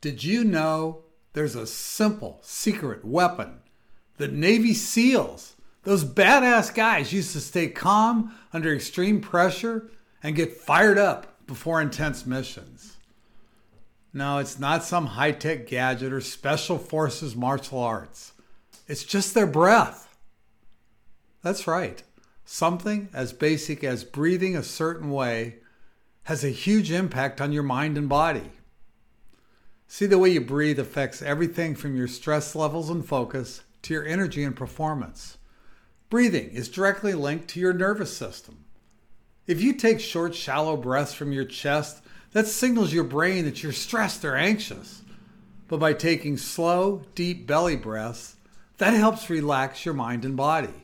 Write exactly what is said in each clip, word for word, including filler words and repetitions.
Did you know there's a simple secret weapon that Navy SEALs, those badass guys, used to stay calm under extreme pressure and get fired up before intense missions? No, it's not some high-tech gadget or special forces martial arts. It's just their breath. That's right. Something as basic as breathing a certain way has a huge impact on your mind and body. See, the way you breathe affects everything from your stress levels and focus to your energy and performance. Breathing is directly linked to your nervous system. If you take short, shallow breaths from your chest, that signals your brain that you're stressed or anxious. But by taking slow, deep belly breaths, that helps relax your mind and body.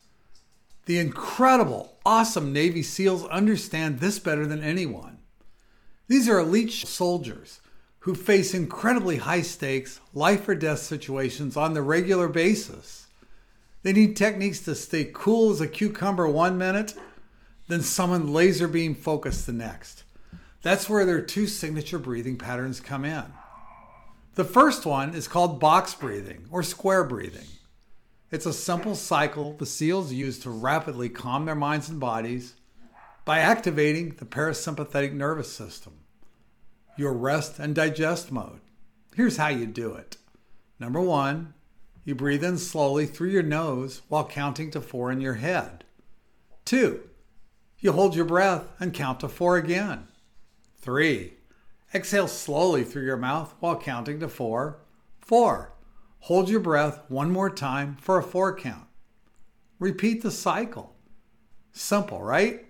The incredible, awesome Navy SEALs understand this better than anyone. These are elite soldiers who face incredibly high stakes, life or death situations on the regular basis. They need techniques to stay cool as a cucumber one minute, then summon laser beam focus the next. That's where their two signature breathing patterns come in. The first one is called box breathing or square breathing. It's a simple cycle the SEALs use to rapidly calm their minds and bodies by activating the parasympathetic nervous system, your rest and digest mode. Here's how you do it. Number one, you breathe in slowly through your nose while counting to four in your head. Two, you hold your breath and count to four again. Three, exhale slowly through your mouth while counting to four. Four, hold your breath one more time for a four count. Repeat the cycle. Simple, right?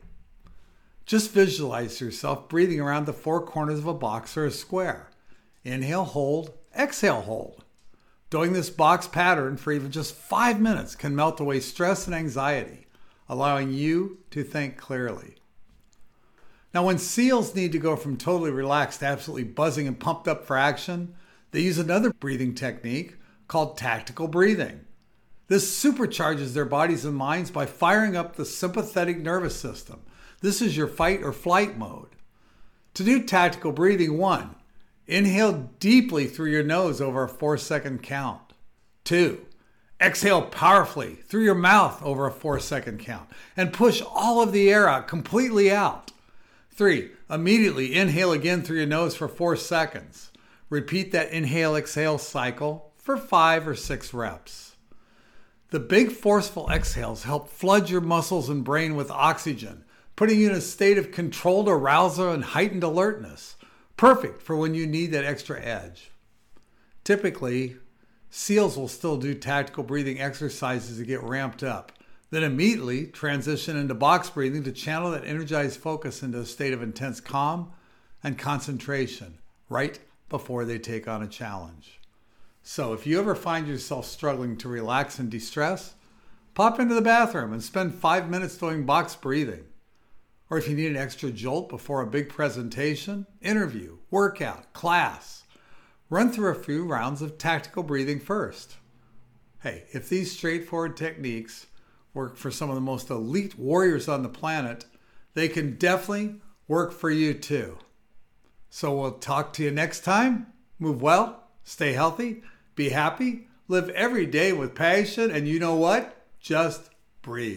Just visualize yourself breathing around the four corners of a box or a square. Inhale, hold, exhale, hold. Doing this box pattern for even just five minutes can melt away stress and anxiety, allowing you to think clearly. Now, when SEALs need to go from totally relaxed to absolutely buzzing and pumped up for action, they use another breathing technique called tactical breathing. This supercharges their bodies and minds by firing up the sympathetic nervous system. This is your fight or flight mode. To do tactical breathing, one, inhale deeply through your nose over a four second count. Two, exhale powerfully through your mouth over a four second count and push all of the air out, completely out. Three, immediately inhale again through your nose for four seconds. Repeat that inhale-exhale cycle for five or six reps. The big forceful exhales help flood your muscles and brain with oxygen, putting you in a state of controlled arousal and heightened alertness, perfect for when you need that extra edge. Typically, SEALs will still do tactical breathing exercises to get ramped up, then immediately transition into box breathing to channel that energized focus into a state of intense calm and concentration right before they take on a challenge. So if you ever find yourself struggling to relax and de-stress, pop into the bathroom and spend five minutes doing box breathing. Or if you need an extra jolt before a big presentation, interview, workout, class, run through a few rounds of tactical breathing first. Hey, if these straightforward techniques work for some of the most elite warriors on the planet, they can definitely work for you too. So we'll talk to you next time. Move well, stay healthy, be happy, live every day with passion, and you know what? Just breathe.